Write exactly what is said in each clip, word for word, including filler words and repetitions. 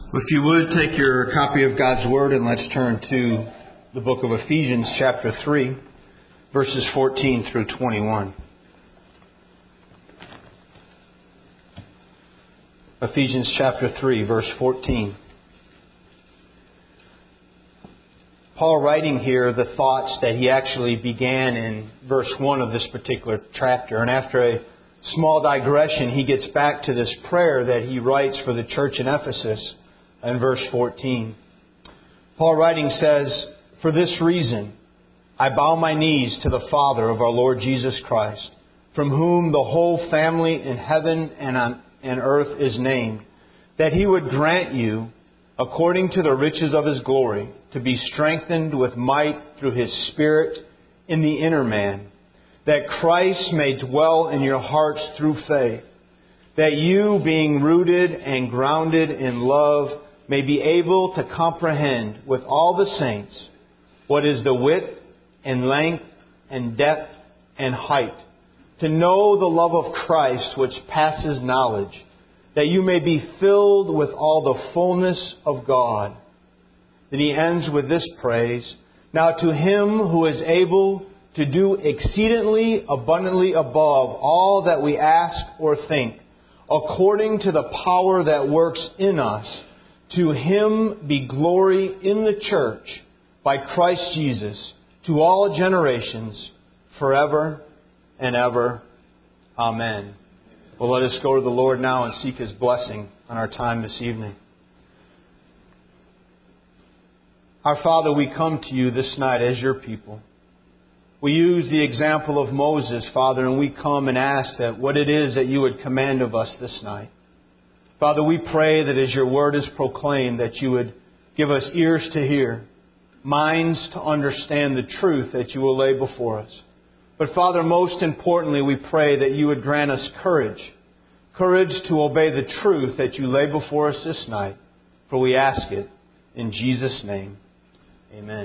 If you would, take your copy of God's Word and let's turn to the book of Ephesians chapter three, verses fourteen through twenty-one. Ephesians chapter three, verse fourteen. Paul writing here the thoughts that he actually began in verse one of this particular chapter. And after a small digression, he gets back to this prayer that he writes for the church in Ephesus in verse fourteen. Paul writing says, "For this reason I bow my knees to the Father of our Lord Jesus Christ, from whom the whole family in heaven and on and earth is named, that He would grant you, according to the riches of His glory, to be strengthened with might through His Spirit in the inner man, that Christ may dwell in your hearts through faith, that you, being rooted and grounded in love, may be able to comprehend with all the saints what is the width and length and depth and height, to know the love of Christ which passes knowledge, that you may be filled with all the fullness of God." Then he ends with this praise, "Now to Him who is able to do exceedingly abundantly above all that we ask or think, according to the power that works in us, to Him be glory in the church by Christ Jesus to all generations, forever and ever. Amen." Well, let us go to the Lord now and seek His blessing on our time this evening. Our Father, we come to You this night as Your people. We use the example of Moses, Father, and we come and ask that what it is that You would command of us this night. Father, we pray that as Your word is proclaimed, that You would give us ears to hear, minds to understand the truth that You will lay before us. But Father, most importantly, we pray that You would grant us courage, courage to obey the truth that You lay before us this night. For we ask it in Jesus' name. Amen.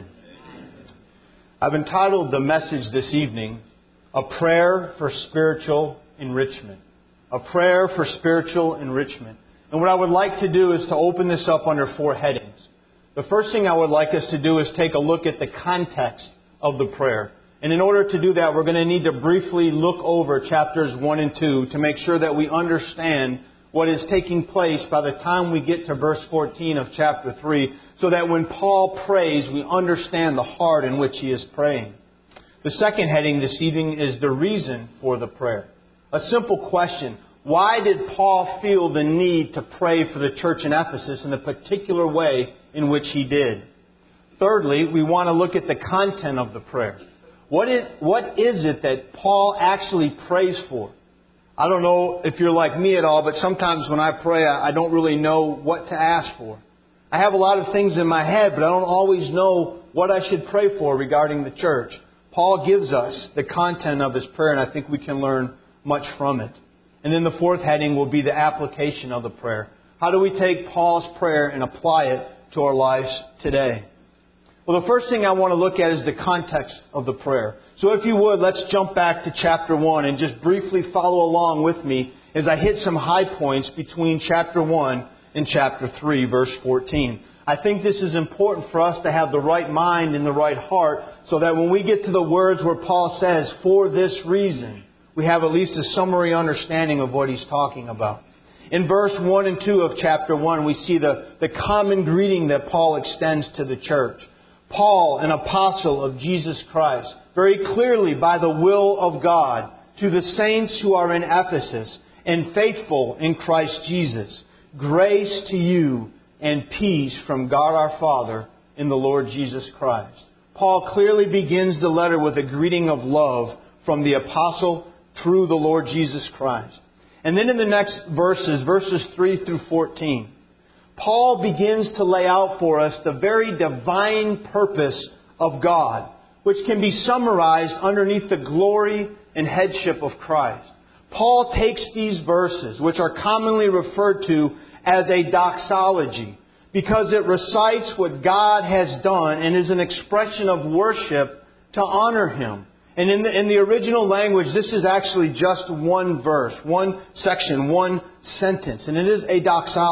I've entitled the message this evening, "A Prayer for Spiritual Enrichment." A prayer for spiritual enrichment. And what I would like to do is to open this up under four headings. The first thing I would like us to do is take a look at the context of the prayer. And in order to do that, we're going to need to briefly look over chapters one and two to make sure that we understand what is taking place by the time we get to verse fourteen of chapter three, so that when Paul prays, we understand the heart in which he is praying. The second heading this evening is the reason for the prayer. A simple question. Why did Paul feel the need to pray for the church in Ephesus in the particular way in which he did? Thirdly, we want to look at the content of the prayer. What is, what is it that Paul actually prays for? I don't know if you're like me at all, but sometimes when I pray, I don't really know what to ask for. I have a lot of things in my head, but I don't always know what I should pray for regarding the church. Paul gives us the content of his prayer, and I think we can learn much from it. And then the fourth heading will be the application of the prayer. How do we take Paul's prayer and apply it to our lives today? Well, the first thing I want to look at is the context of the prayer. So if you would, let's jump back to chapter one and just briefly follow along with me as I hit some high points between chapter one and chapter three, verse fourteen. I think this is important for us to have the right mind and the right heart so that when we get to the words where Paul says, "For this reason," we have at least a summary understanding of what he's talking about. In verse one and two of chapter one, we see the, the common greeting that Paul extends to the church. Paul, an apostle of Jesus Christ, very clearly by the will of God, to the saints who are in Ephesus and faithful in Christ Jesus, grace to you and peace from God our Father in the Lord Jesus Christ. Paul clearly begins the letter with a greeting of love from the apostle through the Lord Jesus Christ. And then in the next verses, verses three through fourteen, Paul begins to lay out for us the very divine purpose of God, which can be summarized underneath the glory and headship of Christ. Paul takes these verses, which are commonly referred to as a doxology, because it recites what God has done and is an expression of worship to honor Him. And in the, in the original language, this is actually just one verse, one section, one sentence. And it is a doxology.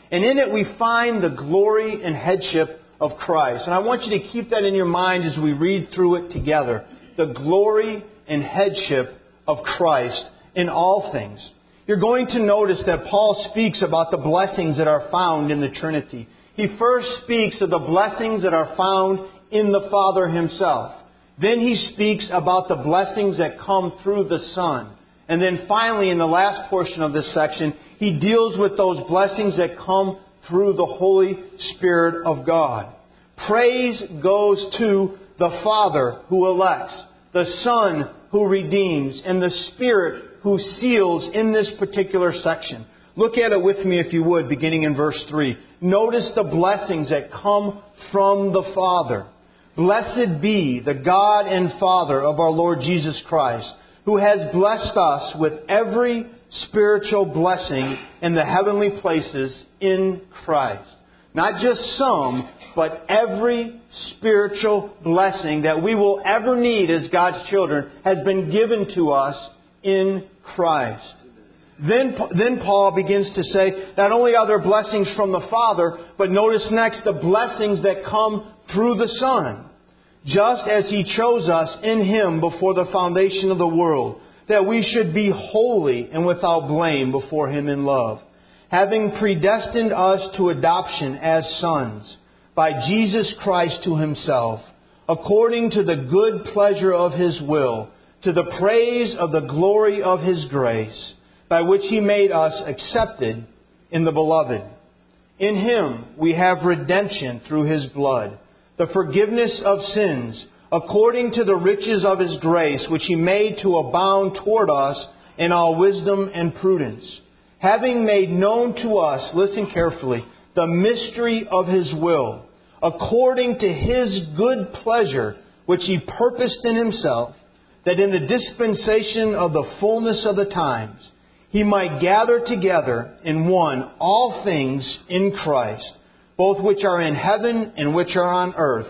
And in it we find the glory and headship of Christ. And I want you to keep that in your mind as we read through it together. The glory and headship of Christ in all things. You're going to notice that Paul speaks about the blessings that are found in the Trinity. He first speaks of the blessings that are found in the Father Himself. Then he speaks about the blessings that come through the Son. And then finally, in the last portion of this section, he deals with those blessings that come through the Holy Spirit of God. Praise goes to the Father who elects, the Son who redeems, and the Spirit who seals in this particular section. Look at it with me if you would, beginning in verse three. Notice the blessings that come from the Father. Blessed be the God and Father of our Lord Jesus Christ, who has blessed us with every spiritual blessing in the heavenly places in Christ. Not just some, but every spiritual blessing that we will ever need as God's children has been given to us in Christ. Then, then Paul begins to say, not only are there blessings from the Father, but notice next the blessings that come through the Son. Just as He chose us in Him before the foundation of the world, that we should be holy and without blame before Him in love, having predestined us to adoption as sons by Jesus Christ to Himself, according to the good pleasure of His will, to the praise of the glory of His grace, by which He made us accepted in the Beloved. In Him we have redemption through His blood, the forgiveness of sins, according to the riches of His grace, which He made to abound toward us in all wisdom and prudence, having made known to us, listen carefully, the mystery of His will, according to His good pleasure, which He purposed in Himself, that in the dispensation of the fullness of the times, He might gather together in one all things in Christ, both which are in heaven and which are on earth,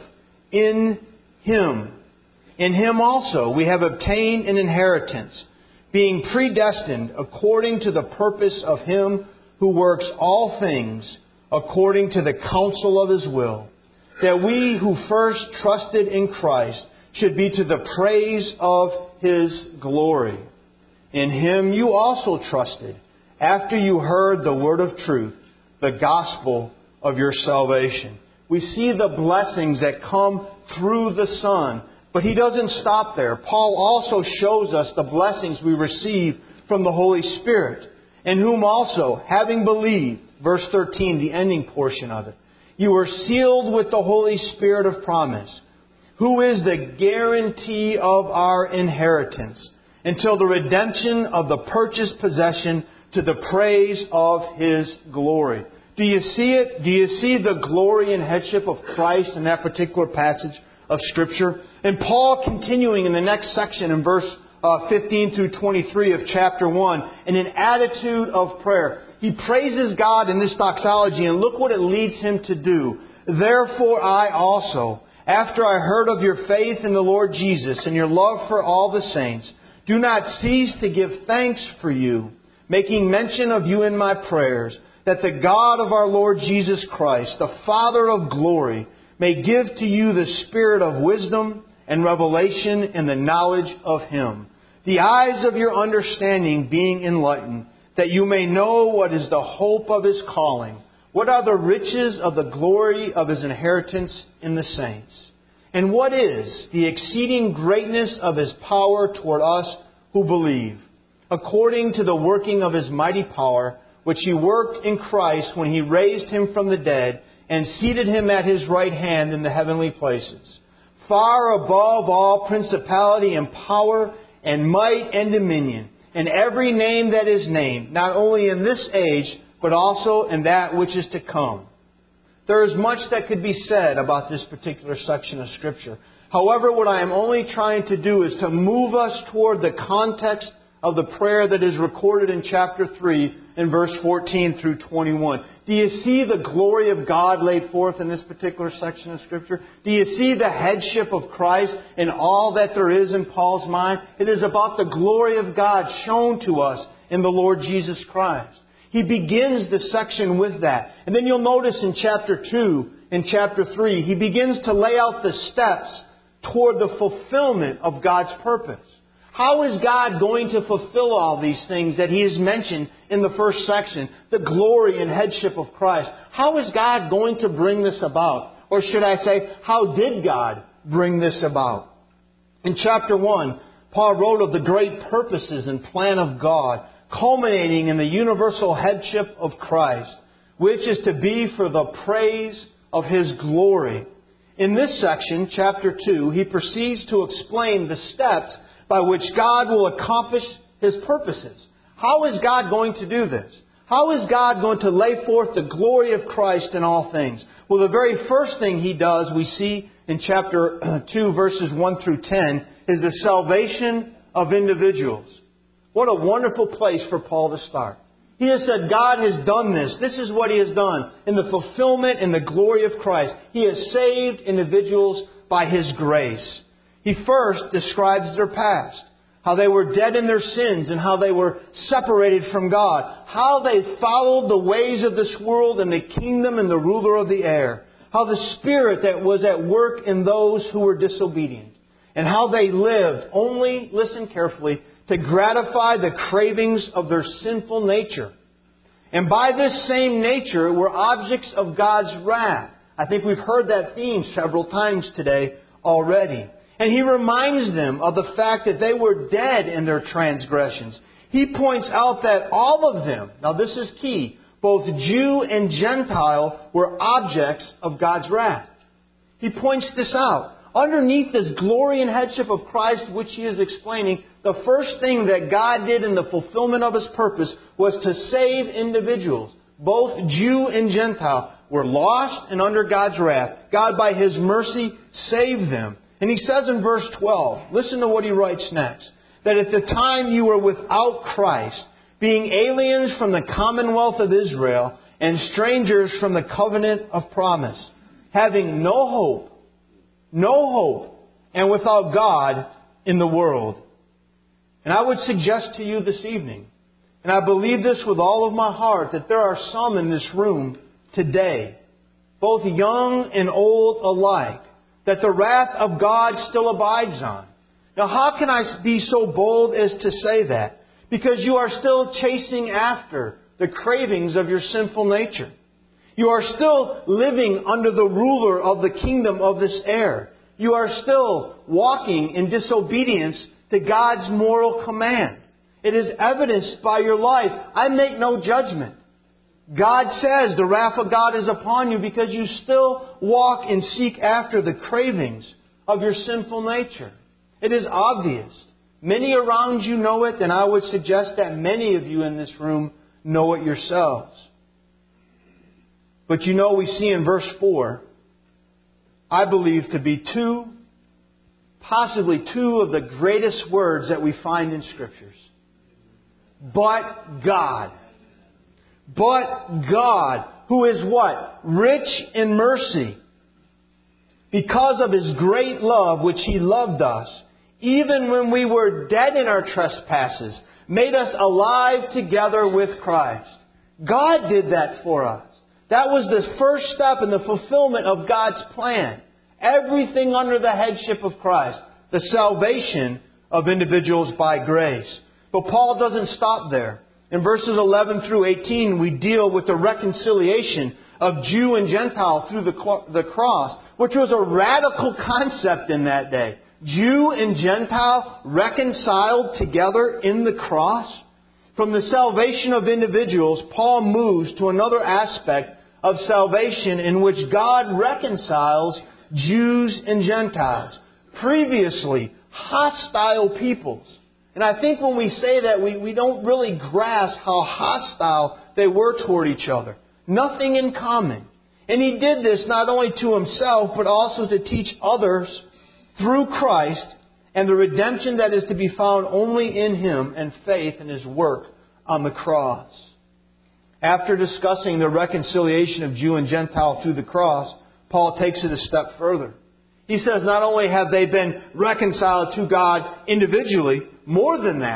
in Him. In Him also we have obtained an inheritance, being predestined according to the purpose of Him who works all things according to the counsel of His will, that we who first trusted in Christ should be to the praise of His glory. In Him you also trusted, after you heard the word of truth, the gospel of your salvation. We see the blessings that come through the Son. But He doesn't stop there. Paul also shows us the blessings we receive from the Holy Spirit, in whom also, having believed, verse thirteen, the ending portion of it, you were sealed with the Holy Spirit of promise, who is the guarantee of our inheritance, until the redemption of the purchased possession to the praise of His glory. Do you see it? Do you see the glory and headship of Christ in that particular passage of Scripture? And Paul, continuing in the next section in verse uh, fifteen through twenty-three of chapter one, in an attitude of prayer, he praises God in this doxology, and look what it leads him to do. Therefore I also, after I heard of your faith in the Lord Jesus and your love for all the saints, do not cease to give thanks for you, making mention of you in my prayers, that the God of our Lord Jesus Christ, the Father of glory, may give to you the spirit of wisdom and revelation in the knowledge of Him, the eyes of your understanding being enlightened, that you may know what is the hope of His calling, what are the riches of the glory of His inheritance in the saints, and what is the exceeding greatness of His power toward us who believe, according to the working of His mighty power, which He worked in Christ when He raised Him from the dead and seated Him at His right hand in the heavenly places, far above all principality and power and might and dominion, and every name that is named, not only in this age, but also in that which is to come. There is much that could be said about this particular section of Scripture. However, what I am only trying to do is to move us toward the context of the prayer that is recorded in chapter three in verse fourteen through twenty-one. Do you see the glory of God laid forth in this particular section of Scripture? Do you see the headship of Christ in all that there is in Paul's mind? It is about the glory of God shown to us in the Lord Jesus Christ. He begins the section with that. And then you'll notice in chapter two and chapter three, he begins to lay out the steps toward the fulfillment of God's purpose. How is God going to fulfill all these things that He has mentioned in the first section? The glory and headship of Christ. How is God going to bring this about? Or should I say, how did God bring this about? In chapter one, Paul wrote of the great purposes and plan of God, culminating in the universal headship of Christ, which is to be for the praise of His glory. In this section, chapter two, he proceeds to explain the steps by which God will accomplish His purposes. How is God going to do this? How is God going to lay forth the glory of Christ in all things? Well, the very first thing He does, we see in chapter two, verses one through ten, is the salvation of individuals. What a wonderful place for Paul to start. He has said, God has done this. This is what He has done in the fulfillment and the glory of Christ. He has saved individuals by His grace. He first describes their past, how they were dead in their sins and how they were separated from God, how they followed the ways of this world and the kingdom and the ruler of the air, how the Spirit that was at work in those who were disobedient, and how they lived only, listen carefully, to gratify the cravings of their sinful nature. And by this same nature were objects of God's wrath. I think we've heard that theme several times today already. And he reminds them of the fact that they were dead in their transgressions. He points out that all of them, now this is key, both Jew and Gentile were objects of God's wrath. He points this out. Underneath this glory and headship of Christ, which he is explaining, the first thing that God did in the fulfillment of His purpose was to save individuals. Both Jew and Gentile were lost and under God's wrath. God, by His mercy, saved them. And he says in verse twelve, listen to what he writes next, that at the time you were without Christ, being aliens from the commonwealth of Israel and strangers from the covenant of promise, having no hope, no hope, and without God in the world. And I would suggest to you this evening, and I believe this with all of my heart, that there are some in this room today, both young and old alike, that the wrath of God still abides on. Now, how can I be so bold as to say that? Because you are still chasing after the cravings of your sinful nature. You are still living under the ruler of the kingdom of this air. You are still walking in disobedience to God's moral command. It is evidenced by your life. I make no judgment. God says the wrath of God is upon you because you still walk and seek after the cravings of your sinful nature. It is obvious. Many around you know it, and I would suggest that many of you in this room know it yourselves. But you know, we see in verse four, I believe to be two, possibly two of the greatest words that we find in Scriptures. But God. But God, who is what? Rich in mercy. Because of His great love, which He loved us, even when we were dead in our trespasses, made us alive together with Christ. God did that for us. That was the first step in the fulfillment of God's plan. Everything under the headship of Christ. The salvation of individuals by grace. But Paul doesn't stop there. In verses eleven through eighteen, we deal with the reconciliation of Jew and Gentile through the, the cross, which was a radical concept in that day. Jew and Gentile reconciled together in the cross. From the salvation of individuals, Paul moves to another aspect of salvation in which God reconciles Jews and Gentiles, previously hostile peoples. And I think when we say that, we, we don't really grasp how hostile they were toward each other. Nothing in common. And He did this not only to Himself, but also to teach others through Christ and the redemption that is to be found only in Him and faith in His work on the cross. After discussing the reconciliation of Jew and Gentile through the cross, Paul takes it a step further. He says not only have they been reconciled to God individually, more than that,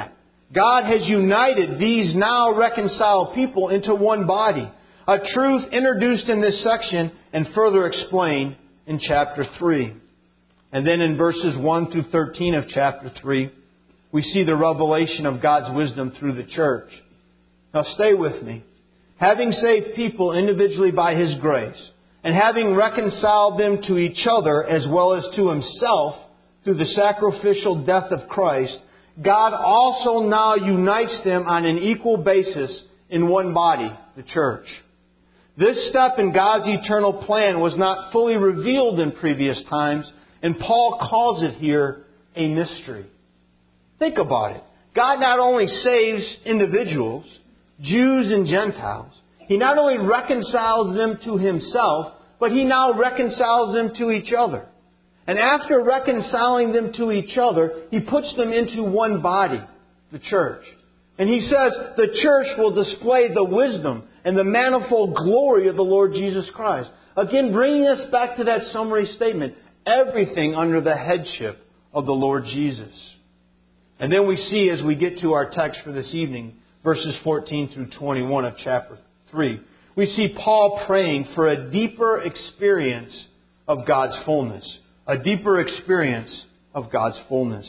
God has united these now reconciled people into one body. A truth introduced in this section and further explained in chapter three. And then in verses one through thirteen of chapter three, we see the revelation of God's wisdom through the church. Now stay with me. Having saved people individually by His grace, and having reconciled them to each other as well as to Himself through the sacrificial death of Christ, God also now unites them on an equal basis in one body, the church. This step in God's eternal plan was not fully revealed in previous times, and Paul calls it here a mystery. Think about it. God not only saves individuals, Jews and Gentiles, He not only reconciles them to Himself, but He now reconciles them to each other. And after reconciling them to each other, He puts them into one body, the church. And He says the church will display the wisdom and the manifold glory of the Lord Jesus Christ. Again, bringing us back to that summary statement. Everything under the headship of the Lord Jesus. And then we see, as we get to our text for this evening, verses fourteen through twenty-one of chapter three, we see Paul praying for a deeper experience of God's fullness. A deeper experience of God's fullness.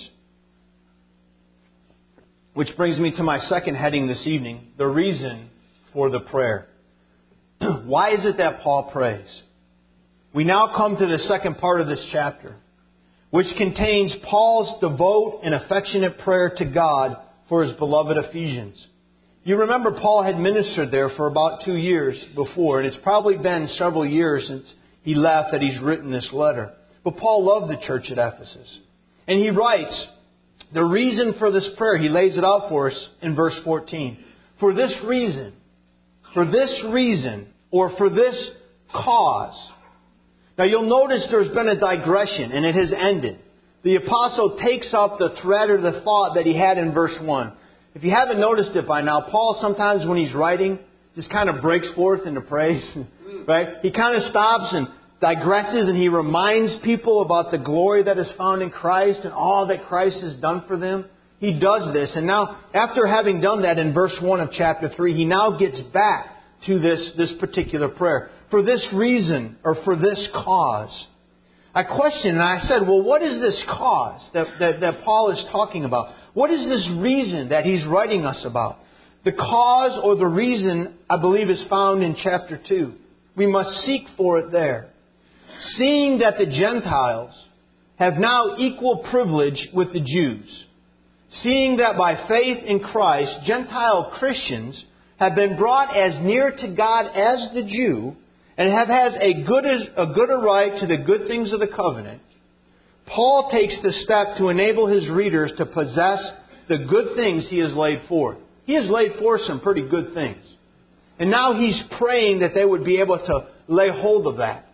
Which brings me to my second heading this evening, the reason for the prayer. Why is it that Paul prays? We now come to the second part of this chapter, which contains Paul's devout and affectionate prayer to God for his beloved Ephesians. You remember Paul had ministered there for about two years before, and it's probably been several years since he left that he's written this letter. But Paul loved the church at Ephesus. And he writes, the reason for this prayer, he lays it out for us in verse fourteen. For this reason, for this reason, or for this cause. Now you'll notice there's been a digression and it has ended. The apostle takes up the thread or the thought that he had in verse one. If you haven't noticed it by now, Paul sometimes when he's writing just kind of breaks forth into praise. Right? He kind of stops and digresses and he reminds people about the glory that is found in Christ and all that Christ has done for them. He does this. And now, after having done that in verse one of chapter three, he now gets back to this, this particular prayer. For this reason, or for this cause. I questioned and I said, well, what is this cause that, that, that Paul is talking about? What is this reason that he's writing us about? The cause or the reason, I believe, is found in chapter two. We must seek for it there. Seeing that the Gentiles have now equal privilege with the Jews. Seeing that by faith in Christ, Gentile Christians have been brought as near to God as the Jew and have had a good, a good a right to the good things of the covenant, Paul takes the step to enable his readers to possess the good things he has laid forth. He has laid forth some pretty good things. And now he's praying that they would be able to lay hold of that.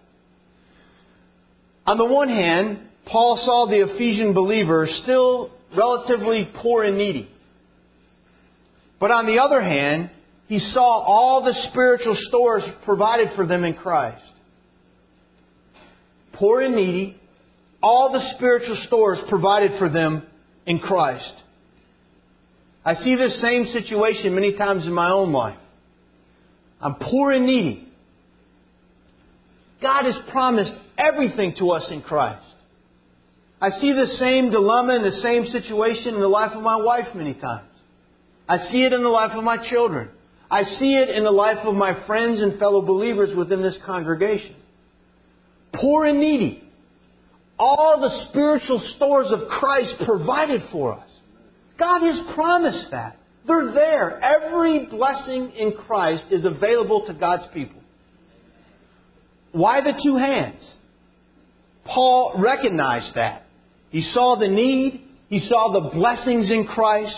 On the one hand, Paul saw the Ephesian believers still relatively poor and needy. But on the other hand, he saw all the spiritual stores provided for them in Christ. Poor and needy, all the spiritual stores provided for them in Christ. I see this same situation many times in my own life. I'm poor and needy. God has promised everything to us in Christ. I see the same dilemma and the same situation in the life of my wife many times. I see it in the life of my children. I see it in the life of my friends and fellow believers within this congregation. Poor and needy. All the spiritual stores of Christ provided for us. God has promised that. They're there. Every blessing in Christ is available to God's people. Why the two hands? Paul recognized that. He saw the need. He saw the blessings in Christ.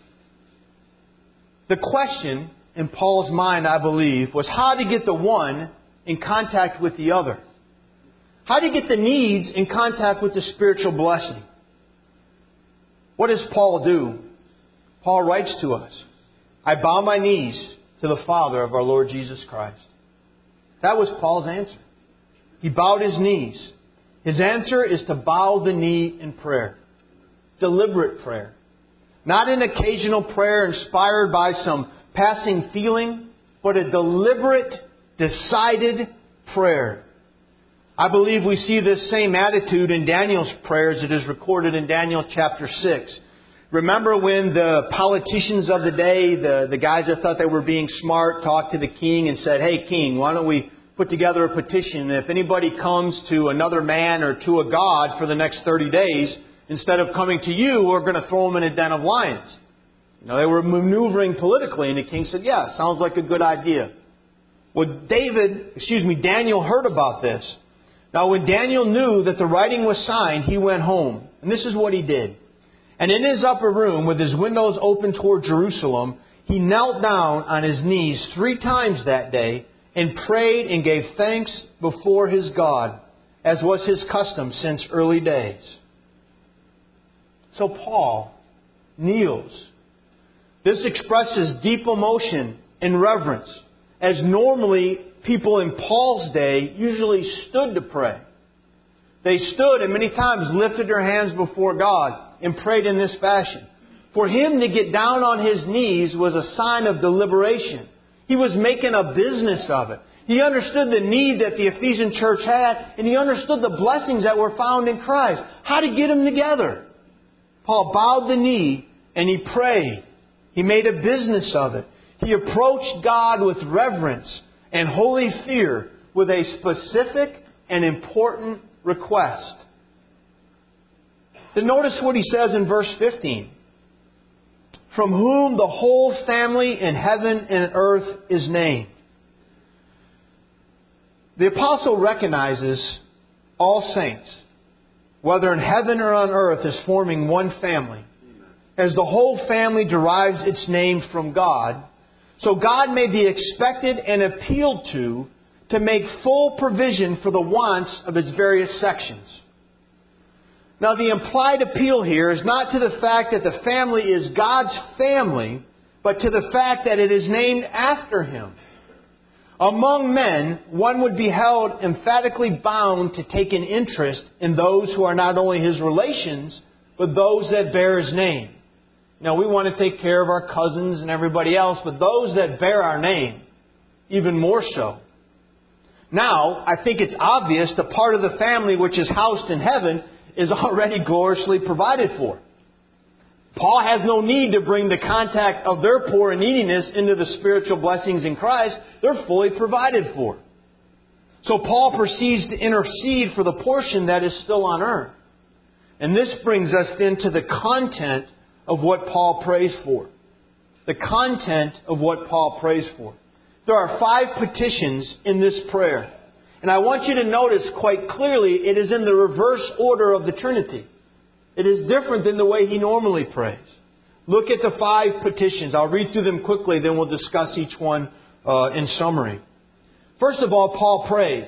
The question in Paul's mind, I believe, was how to get the one in contact with the other. How to get the needs in contact with the spiritual blessing. What does Paul do? Paul writes to us, I bow my knees to the Father of our Lord Jesus Christ. That was Paul's answer. He bowed his knees. His answer is to bow the knee in prayer. Deliberate prayer. Not an occasional prayer inspired by some passing feeling, but a deliberate, decided prayer. I believe we see this same attitude in Daniel's prayers. It is recorded in Daniel chapter six. Remember when the politicians of the day, the, the guys that thought they were being smart, talked to the king and said, "Hey, king, why don't we put together a petition? If anybody comes to another man or to a god for the next thirty days, instead of coming to you, we're going to throw them in a den of lions." You know, they were maneuvering politically, and the king said, "Yeah, sounds like a good idea." Well, David, excuse me, Daniel heard about this. Now, when Daniel knew that the writing was signed, he went home. And this is what he did. And in his upper room, with his windows open toward Jerusalem, he knelt down on his knees three times that day and prayed and gave thanks before his God, as was his custom since early days. So Paul kneels. This expresses deep emotion and reverence, as normally people in Paul's day usually stood to pray. They stood and many times lifted their hands before God and prayed in this fashion. For him to get down on his knees was a sign of deliberation. He was making a business of it. He understood the need that the Ephesian church had, and he understood the blessings that were found in Christ. How to get them together. Paul bowed the knee and he prayed. He made a business of it. He approached God with reverence and holy fear with a specific and important request. Then notice what he says in verse fifteen. From whom the whole family in heaven and earth is named. The apostle recognizes all saints, whether in heaven or on earth, as forming one family. As the whole family derives its name from God, so God may be expected and appealed to to make full provision for the wants of its various sections. Now, the implied appeal here is not to the fact that the family is God's family, but to the fact that it is named after Him. Among men, one would be held emphatically bound to take an interest in those who are not only his relations, but those that bear his name. Now, we want to take care of our cousins and everybody else, but those that bear our name, even more so. Now, I think it's obvious the part of the family which is housed in heaven is already gloriously provided for. Paul has no need to bring the contact of their poor and neediness into the spiritual blessings in Christ. They're fully provided for. So Paul proceeds to intercede for the portion that is still on earth. And this brings us then to the content of what Paul prays for. The content of what Paul prays for. There are five petitions in this prayer. And I want you to notice quite clearly it is in the reverse order of the Trinity. It is different than the way he normally prays. Look at the five petitions. I'll read through them quickly, then we'll discuss each one uh, in summary. First of all, Paul prays.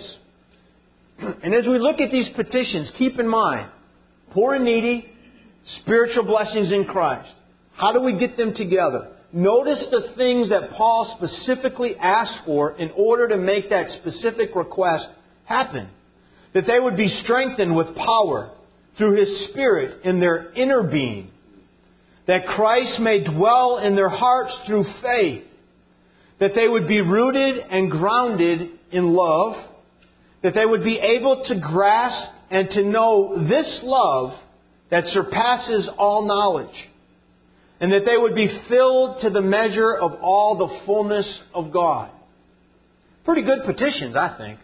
And as we look at these petitions, keep in mind, poor and needy, spiritual blessings in Christ. How do we get them together? Notice the things that Paul specifically asked for in order to make that specific request happen. That they would be strengthened with power through His Spirit in their inner being. That Christ may dwell in their hearts through faith. That they would be rooted and grounded in love. That they would be able to grasp and to know this love that surpasses all knowledge. And that they would be filled to the measure of all the fullness of God. Pretty good petitions, I think.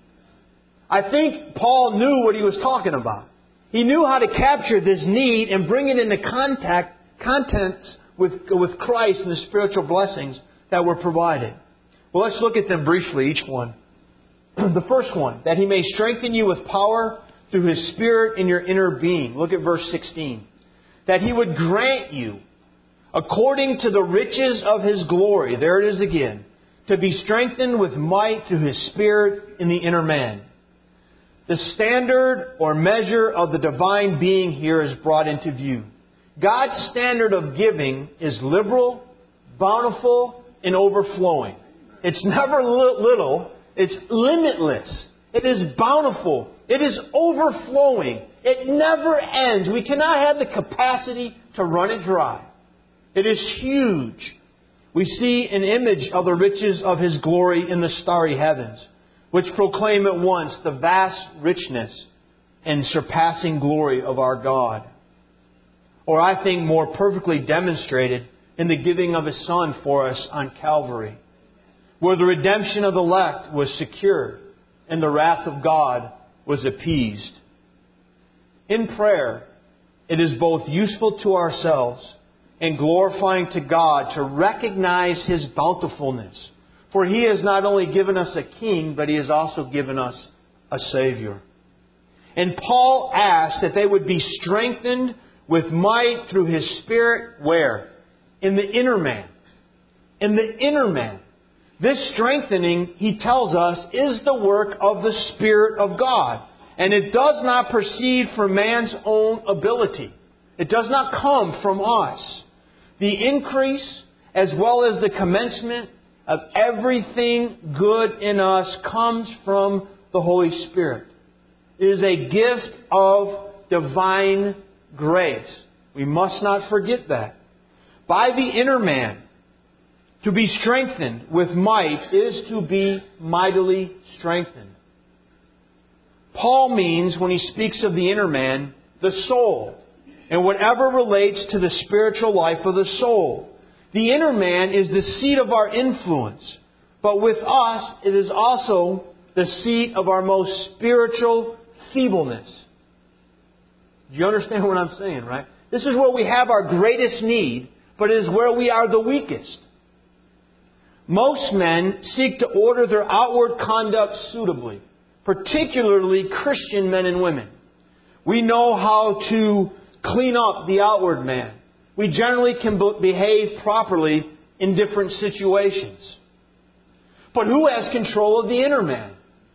I think Paul knew what he was talking about. He knew how to capture this need and bring it into contact, contents with, with Christ and the spiritual blessings that were provided. Well, let's look at them briefly, each one. The first one, that He may strengthen you with power through His Spirit in your inner being. Look at verse sixteen. That He would grant you, according to the riches of His glory, there it is again, to be strengthened with might through His Spirit in the inner man. The standard or measure of the divine being here is brought into view. God's standard of giving is liberal, bountiful, and overflowing. It's never little. It's limitless. It is bountiful. It is overflowing. It never ends. We cannot have the capacity to run it dry. It is huge. We see an image of the riches of His glory in the starry heavens, which proclaim at once the vast richness and surpassing glory of our God. Or I think more perfectly demonstrated in the giving of His Son for us on Calvary, where the redemption of the elect was secured and the wrath of God was appeased. In prayer, it is both useful to ourselves and glorifying to God to recognize His bountifulness. For He has not only given us a King, but He has also given us a Savior. And Paul asked that they would be strengthened with might through His Spirit, where? In the inner man. In the inner man. This strengthening, he tells us, is the work of the Spirit of God. And it does not proceed from man's own ability. It does not come from us. The increase, as well as the commencement of everything good in us, comes from the Holy Spirit. It is a gift of divine grace. We must not forget that. By the inner man, to be strengthened with might is to be mightily strengthened. Paul means, when he speaks of the inner man, the soul, and whatever relates to the spiritual life of the soul. The inner man is the seat of our influence, but with us it is also the seat of our most spiritual feebleness. Do you understand what I'm saying, right? This is where we have our greatest need, but it is where we are the weakest. Most men seek to order their outward conduct suitably, particularly Christian men and women. We know how to clean up the outward man. We generally can behave properly in different situations. But who has control of the inner man?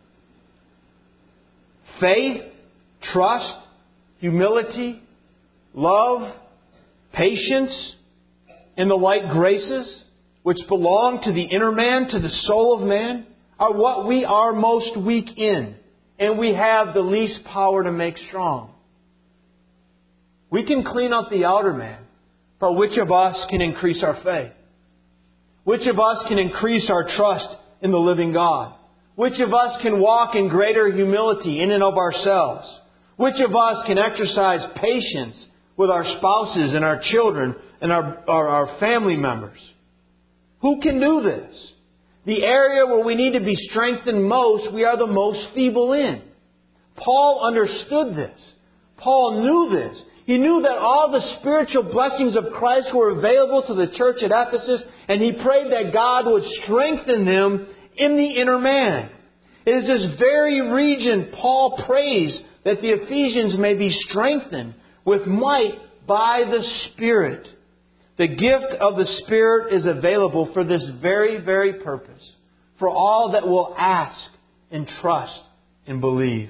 Faith, trust, humility, love, patience, and the like graces, which belong to the inner man, to the soul of man, are what we are most weak in, and we have the least power to make strong. We can clean up the outer man, but which of us can increase our faith? Which of us can increase our trust in the living God? Which of us can walk in greater humility in and of ourselves? Which of us can exercise patience with our spouses and our children and our, our, our family members? Who can do this? The area where we need to be strengthened most, we are the most feeble in. Paul understood this. Paul knew this. He knew that all the spiritual blessings of Christ were available to the church at Ephesus, and he prayed that God would strengthen them in the inner man. It is this very region Paul prays that the Ephesians may be strengthened with might by the Spirit. The gift of the Spirit is available for this very, very purpose, for all that will ask and trust and believe.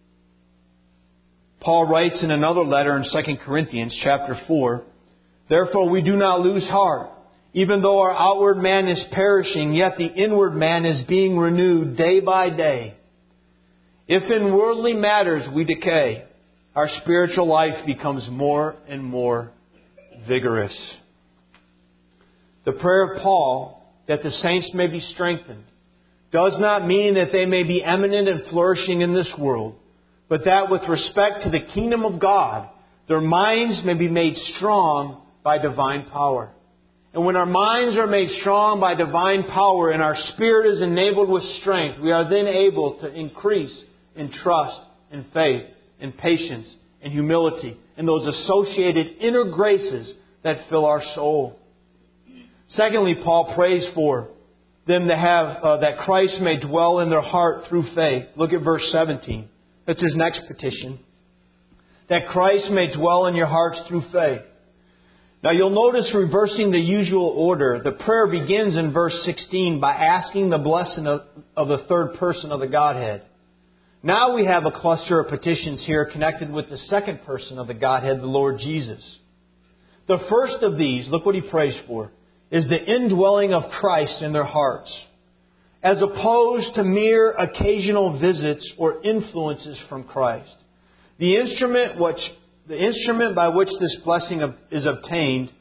Paul writes in another letter in Second Corinthians chapter four, "Therefore we do not lose heart. Even though our outward man is perishing, yet the inward man is being renewed day by day. If in worldly matters we decay, our spiritual life becomes more and more vigorous." The prayer of Paul, that the saints may be strengthened, does not mean that they may be eminent and flourishing in this world, but that with respect to the kingdom of God, their minds may be made strong by divine power. And when our minds are made strong by divine power and our spirit is enabled with strength, we are then able to increase in trust and faith and patience and humility and those associated inner graces that fill our soul. Secondly, Paul prays for them to have uh, that Christ may dwell in their heart through faith. Look at verse seventeen. That's his next petition. That Christ may dwell in your hearts through faith. Now you'll notice, reversing the usual order, the prayer begins in verse sixteen by asking the blessing of, of the third person of the Godhead. Now we have a cluster of petitions here connected with the second person of the Godhead, the Lord Jesus. The first of these, look what he prays for, is the indwelling of Christ in their hearts, as opposed to mere occasional visits or influences from Christ. The instrument which the instrument by which this blessing is obtained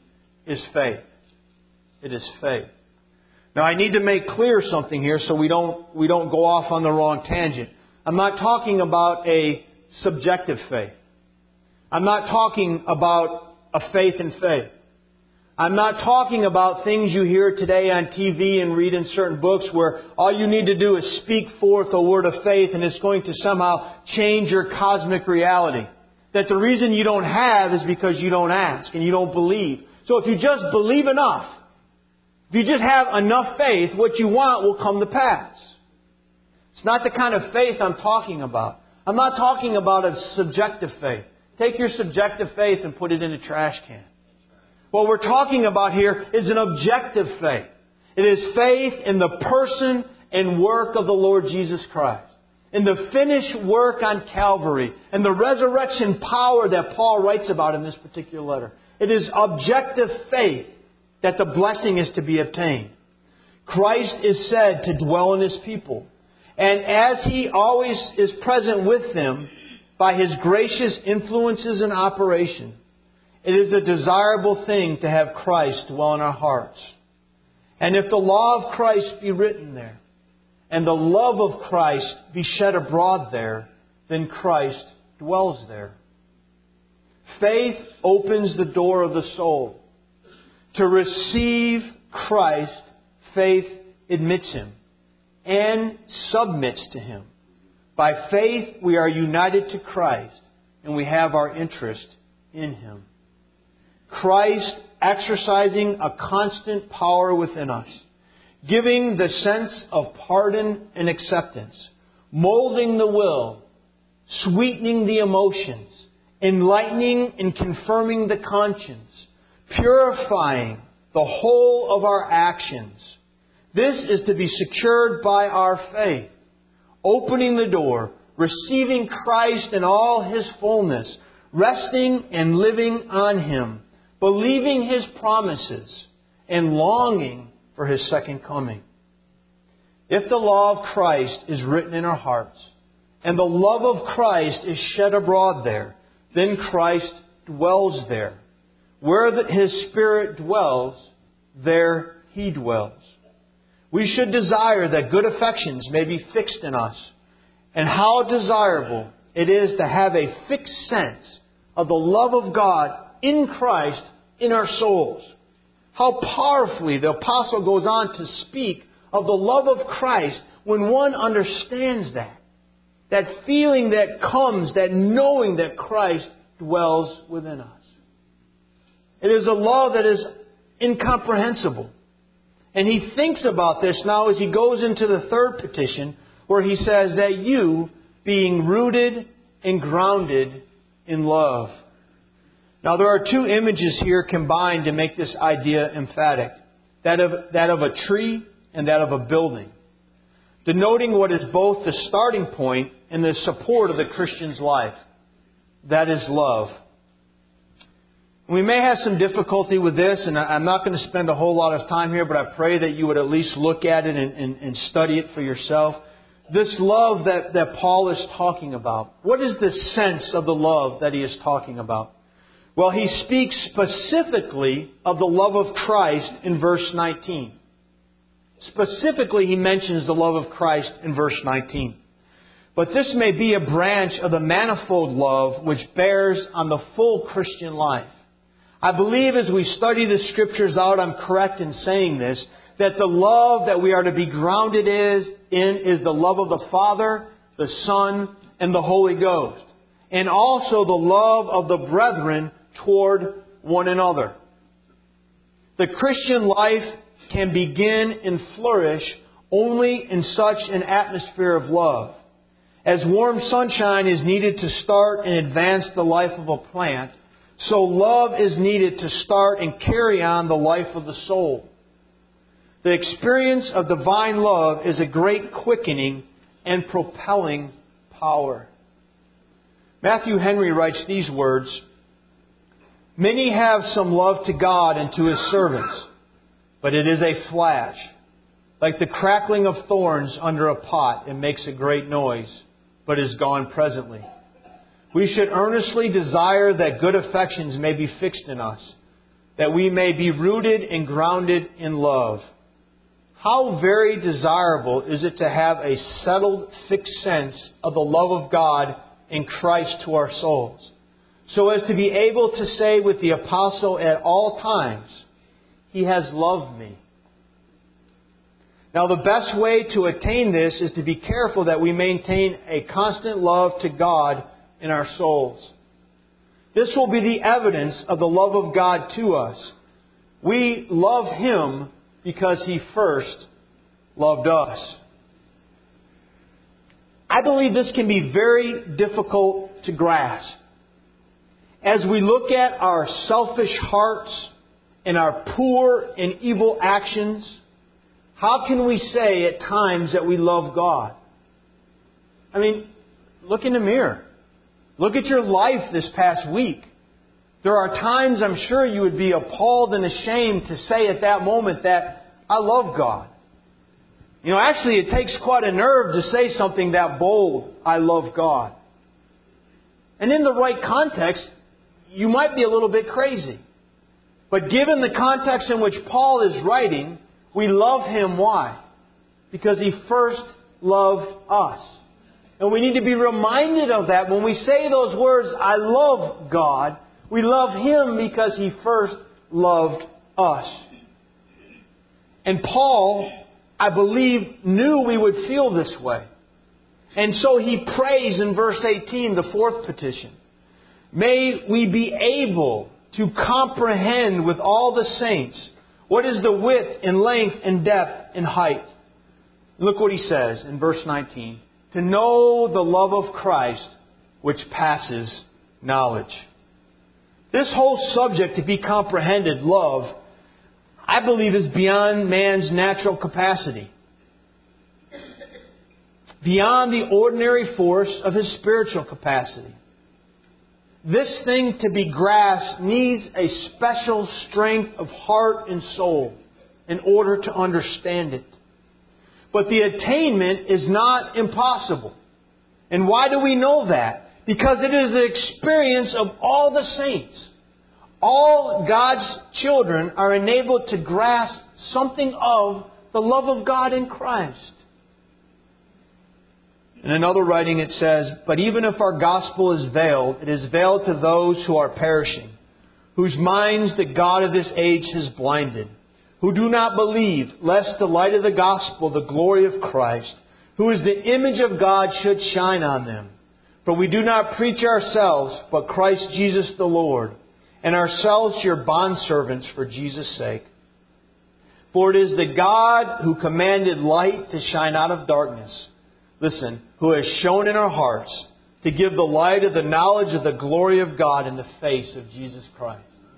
is faith. It is faith. Now I need to make clear something here so we don't, we don't go off on the wrong tangent. I'm not talking about a subjective faith. I'm not talking about a faith in faith. I'm not talking about things you hear today on T V and read in certain books where all you need to do is speak forth a word of faith and it's going to somehow change your cosmic reality. That the reason you don't have is because you don't ask and you don't believe. So if you just believe enough, if you just have enough faith, what you want will come to pass. It's not the kind of faith I'm talking about. I'm not talking about a subjective faith. Take your subjective faith and put it in a trash can. What we're talking about here is an objective faith. It is faith in the person and work of the Lord Jesus Christ. In the finished work on Calvary. And the resurrection power that Paul writes about in this particular letter. It is objective faith that the blessing is to be obtained. Christ is said to dwell in His people. And as He always is present with them by His gracious influences and operation, it is a desirable thing to have Christ dwell in our hearts. And if the law of Christ be written there, and the love of Christ be shed abroad there, then Christ dwells there. Faith opens the door of the soul. To receive Christ, faith admits Him and submits to Him. By faith we are united to Christ and we have our interest in Him. Christ exercising a constant power within us, giving the sense of pardon and acceptance, molding the will, sweetening the emotions, enlightening and confirming the conscience, purifying the whole of our actions. This is to be secured by our faith, opening the door, receiving Christ in all His fullness, resting and living on Him, believing His promises, and longing for His second coming. If the law of Christ is written in our hearts, and the love of Christ is shed abroad there, then Christ dwells there. Where His Spirit dwells, there He dwells. We should desire that good affections may be fixed in us. And how desirable it is to have a fixed sense of the love of God in Christ in our souls. How powerfully the apostle goes on to speak of the love of Christ when one understands that. That feeling that comes, that knowing that Christ dwells within us. It is a love that is incomprehensible. And he thinks about this now as he goes into the third petition, where he says that you, being rooted and grounded in love. Now there are two images here combined to make this idea emphatic. That of, that of a tree and that of a building. Denoting what is both the starting point and the support of the Christian's life. That is love. We may have some difficulty with this, and I'm not going to spend a whole lot of time here, but I pray that you would at least look at it and, and, and study it for yourself. This love that, that Paul is talking about. What is the sense of the love that he is talking about? Well, he speaks specifically of the love of Christ in verse nineteen. Specifically, he mentions the love of Christ in verse nineteen. But this may be a branch of the manifold love which bears on the full Christian life. I believe as we study the Scriptures out, I'm correct in saying this, that the love that we are to be grounded is, in is the love of the Father, the Son, and the Holy Ghost. And also the love of the brethren toward one another. The Christian life can begin and flourish only in such an atmosphere of love. As warm sunshine is needed to start and advance the life of a plant, so love is needed to start and carry on the life of the soul. The experience of divine love is a great quickening and propelling power. Matthew Henry writes these words, "Many have some love to God and to His servants, but it is a flash. Like the crackling of thorns under a pot, it makes a great noise, but is gone presently. We should earnestly desire that good affections may be fixed in us. that we may be rooted and grounded in love. How very desirable is it to have a settled, fixed sense of the love of God in Christ to our souls, so as to be able to say with the apostle at all times, He has loved me. Now, the best way to attain this is to be careful that we maintain a constant love to God in our souls. This will be the evidence of the love of God to us. We love Him because He first loved us. I believe this can be very difficult to grasp. As we look at our selfish hearts and our poor and evil actions, how can we say at times that we love God? I mean, look in the mirror. Look at your life this past week. There are times I'm sure you would be appalled and ashamed to say at that moment that I love God. You know, actually it takes quite a nerve to say something that bold, I love God. And in the right context, you might be a little bit crazy. But given the context in which Paul is writing, we love Him. Why? Because He first loved us. And we need to be reminded of that when we say those words, I love God. We love Him because He first loved us. And Paul, I believe, knew we would feel this way. And so he prays in verse eighteen, the fourth petition. May we be able to comprehend with all the saints what is the width and length and depth and height. Look what he says in verse nineteen. To know the love of Christ which passes knowledge. This whole subject, to be comprehended, love, I believe is beyond man's natural capacity. Beyond the ordinary force of his spiritual capacity. This thing to be grasped needs a special strength of heart and soul in order to understand it. But the attainment is not impossible. And why do we know that? Because it is the experience of all the saints. All God's children are enabled to grasp something of the love of God in Christ. In another writing it says, but even if our gospel is veiled, it is veiled to those who are perishing, whose minds the God of this age has blinded, who do not believe, lest the light of the gospel, the glory of Christ, who is the image of God, should shine on them. For we do not preach ourselves, but Christ Jesus the Lord, and ourselves your bondservants for Jesus' sake. For it is the God who commanded light to shine out of darkness, listen, who has shown in our hearts to give the light of the knowledge of the glory of God in the face of Jesus Christ.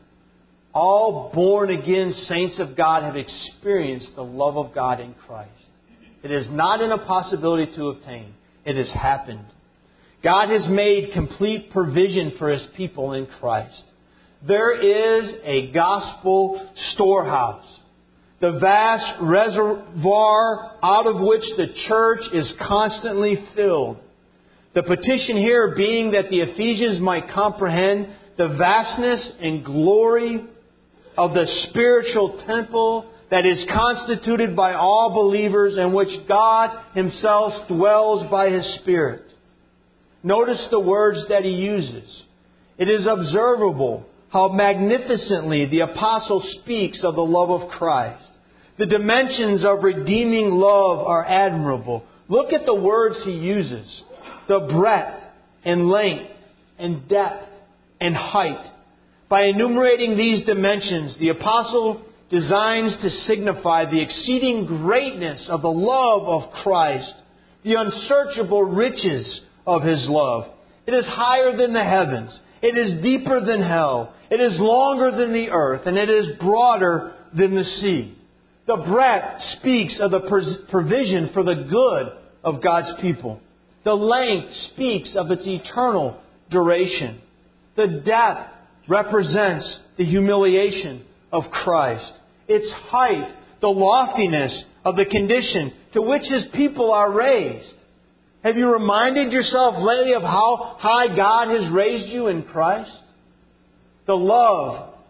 All born-again saints of God have experienced the love of God in Christ. It is not an impossibility to obtain. It has happened. God has made complete provision for His people in Christ. There is a gospel storehouse. The vast reservoir out of which the church is constantly filled. The petition here being that the Ephesians might comprehend the vastness and glory of the spiritual temple that is constituted by all believers, in which God Himself dwells by His Spirit. Notice the words that he uses. It is observable how magnificently the apostle speaks of the love of Christ. The dimensions of redeeming love are admirable. Look at the words he uses. The breadth and length and depth and height. By enumerating these dimensions, the apostle designs to signify the exceeding greatness of the love of Christ, the unsearchable riches of His love. It is higher than the heavens. It is deeper than hell. It is longer than the earth, and it is broader than the sea. The breadth speaks of the provision for the good of God's people. The length speaks of its eternal duration. The depth represents the humiliation of Christ. Its height, the loftiness of the condition to which His people are raised. Have you reminded yourself lately of how high God has raised you in Christ? The love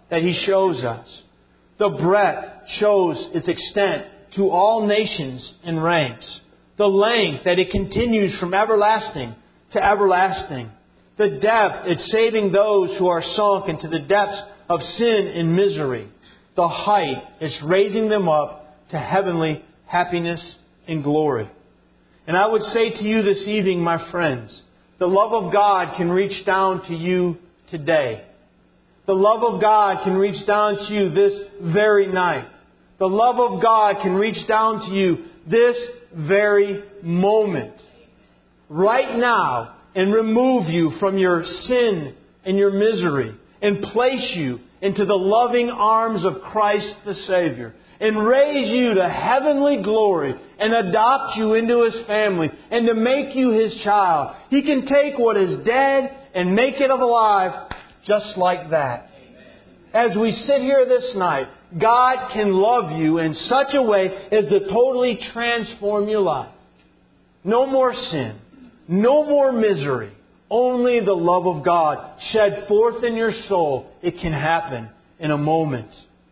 that He shows us. The breadth shows its extent to all nations and ranks. The length that it continues from everlasting to everlasting. The depth, it's saving those who are sunk into the depths of sin and misery. The height, it's raising them up to heavenly happiness and glory. And I would say to you this evening, my friends, the love of God can reach down to you today. The love of God can reach down to you this very night. The love of God can reach down to you this very moment. Right now, and remove you from your sin and your misery and place you into the loving arms of Christ the Savior and raise you to heavenly glory and adopt you into His family and to make you His child. He can take what is dead and make it alive just like that. As we sit here this night, God can love you in such a way as to totally transform your life. No more sin. No more misery. Only the love of God shed forth in your soul. It can happen in a moment.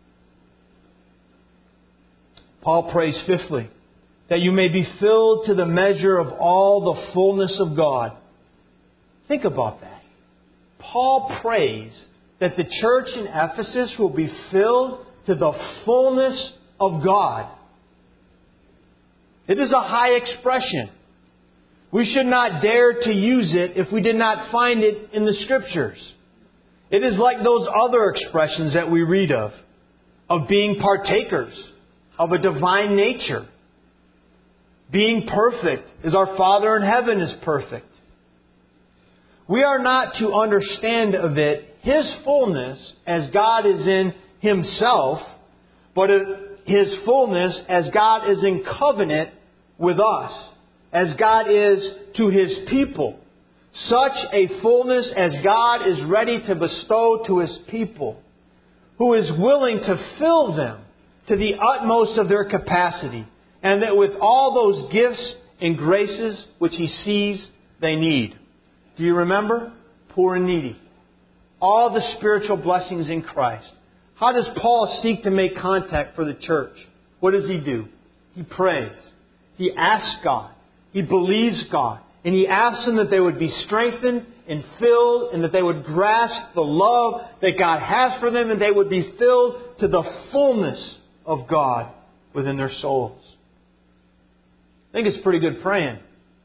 Paul prays fifthly, that you may be filled to the measure of all the fullness of God. Think about that. Paul prays that the church in Ephesus will be filled to the fullness of God. It is a high expression. We should not dare to use it if we did not find it in the Scriptures. It is like those other expressions that we read of, of being partakers of a divine nature. Being perfect as our Father in heaven is perfect. We are not to understand of it His fullness as God is in Himself, but His fullness as God is in covenant with us, as God is to His people. Such a fullness as God is ready to bestow to His people, who is willing to fill them to the utmost of their capacity, and that with all those gifts and graces which He sees they need. Do you remember? Poor and needy. All the spiritual blessings in Christ. How does Paul seek to make contact for the church? What does he do? He prays. He asks God. He believes God. And he asks them that they would be strengthened and filled, and that they would grasp the love that God has for them, and they would be filled to the fullness of God within their souls. I think it's pretty good praying.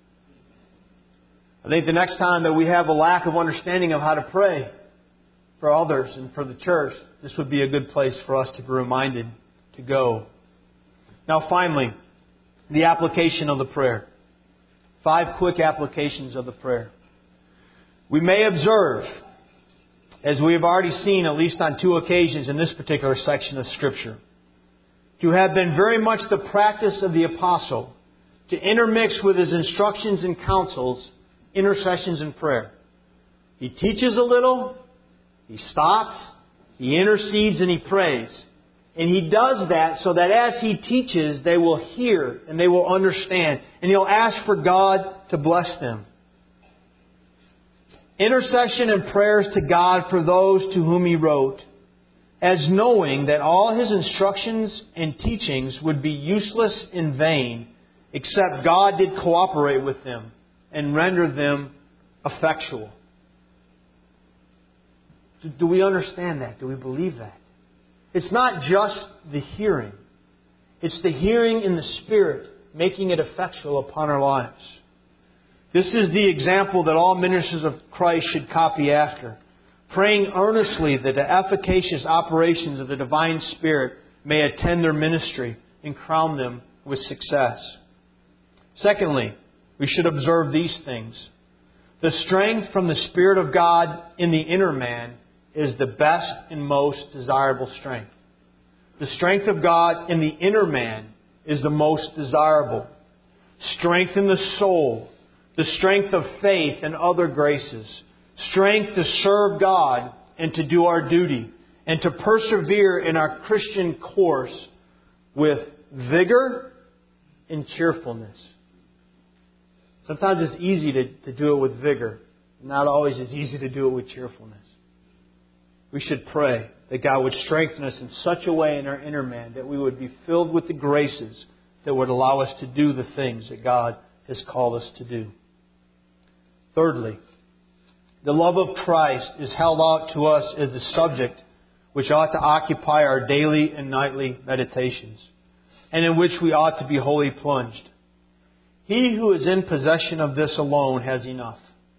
I think the next time that we have a lack of understanding of how to pray for others and for the church, this would be a good place for us to be reminded to go. Now finally, the application of the prayer. Five quick applications of the prayer. We may observe, as we have already seen at least on two occasions in this particular section of Scripture, to have been very much the practice of the apostle to intermix with his instructions and counsels intercessions and prayer. He teaches a little, he stops, he intercedes, and he prays. And he does that so that as he teaches, they will hear and they will understand. And he'll ask for God to bless them. Intercession and prayers to God for those to whom he wrote, as knowing that all his instructions and teachings would be useless and vain, except God did cooperate with them and render them effectual. Do we understand that? Do we believe that? It's not just the hearing. It's the hearing in the Spirit, making it effectual upon our lives. This is the example that all ministers of Christ should copy after, praying earnestly that the efficacious operations of the divine Spirit may attend their ministry and crown them with success. Secondly, we should observe these things. The strength from the Spirit of God in the inner man is the best and most desirable strength. The strength of God in the inner man is the most desirable. Strength in the soul, the strength of faith and other graces, strength to serve God and to do our duty, and to persevere in our Christian course with vigor and cheerfulness. Sometimes it's easy to, to do it with vigor. Not always it's easy to do it with cheerfulness. We should pray. that God would strengthen us in such a way in our inner man that we would be filled with the graces that would allow us to do the things that God has called us to do. Thirdly, the love of Christ is held out to us as a subject which ought to occupy our daily and nightly meditations, and in which we ought to be wholly plunged. He who is in possession of this alone has enough.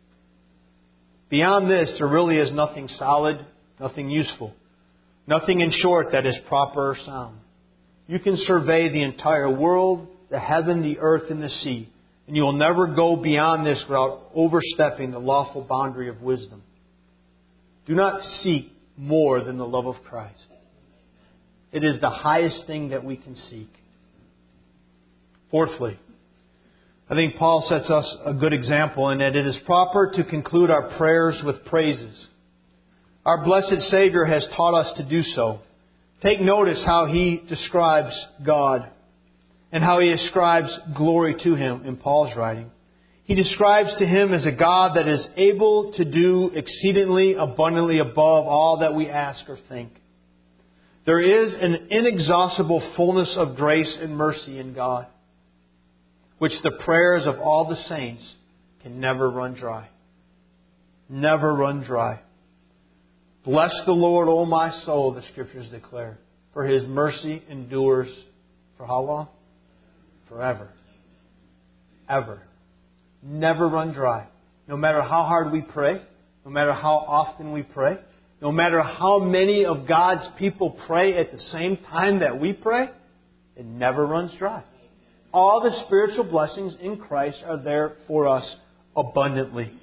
Beyond this, there really is nothing solid, nothing useful, nothing, in short, that is proper or sound. You can survey the entire world, the heaven, the earth, and the sea, and you will never go beyond this without overstepping the lawful boundary of wisdom. Do not seek more than the love of Christ. It is the highest thing that we can seek. Fourthly, I think Paul sets us a good example in that it is proper to conclude our prayers with praises. Our blessed Savior has taught us to do so. Take notice how He describes God and how He ascribes glory to Him in Paul's writing. He describes to Him as a God that is able to do exceedingly abundantly above all that we ask or think. There is an inexhaustible fullness of grace and mercy in God, which the prayers of all the saints can never run dry. Never run dry. Bless the Lord, O my soul, the Scriptures declare, for His mercy endures for how long? Forever. Ever. Never run dry. No matter how hard we pray, no matter how often we pray, no matter how many of God's people pray at the same time that we pray, it never runs dry. All the spiritual blessings in Christ are there for us abundantly.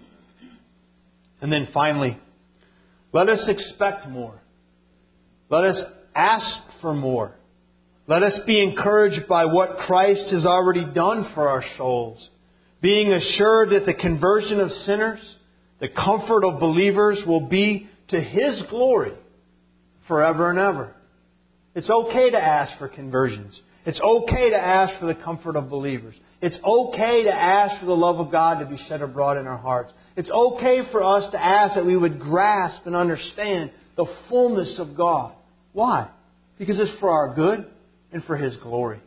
And then finally, let us expect more. Let us ask for more. Let us be encouraged by what Christ has already done for our souls, being assured that the conversion of sinners, the comfort of believers will be to His glory forever and ever. It's okay to ask for conversions. It's okay to ask for the comfort of believers. It's okay to ask for the love of God to be shed abroad in our hearts. It's okay for us to ask that we would grasp and understand the fullness of God. Why? Because it's for our good and for His glory.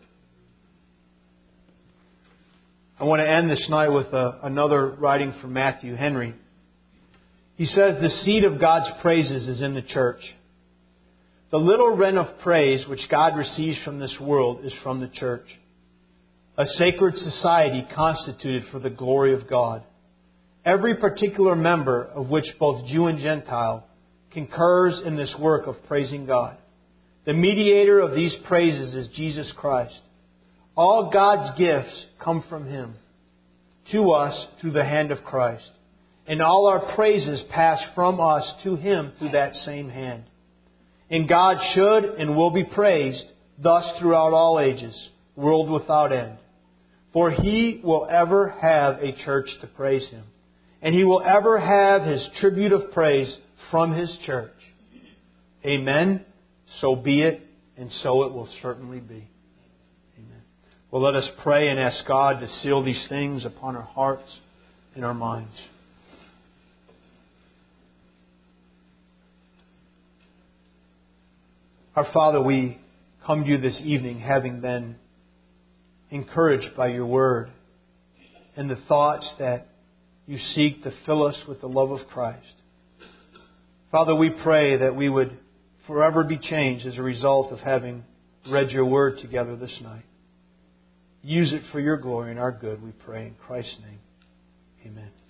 I want to end this night with a, another writing from Matthew Henry. He says, the seed of God's praises is in the church. The little wren of praise which God receives from this world is from the church, a sacred society constituted for the glory of God. Every particular member of which both Jew and Gentile concurs in this work of praising God. The mediator of these praises is Jesus Christ. All God's gifts come from Him to us through the hand of Christ. And all our praises pass from us to Him through that same hand. And God should and will be praised thus throughout all ages, world without end. For He will ever have a church to praise Him. And He will ever have His tribute of praise from His church. Amen. So be it, and so it will certainly be. Amen. Well, let us pray and ask God to seal these things upon our hearts and our minds. Our Father, we come to You this evening having been encouraged by Your Word and the thoughts that You seek to fill us with the love of Christ. Father, we pray that we would forever be changed as a result of having read Your Word together this night. Use it for Your glory and our good, we pray in Christ's name. Amen.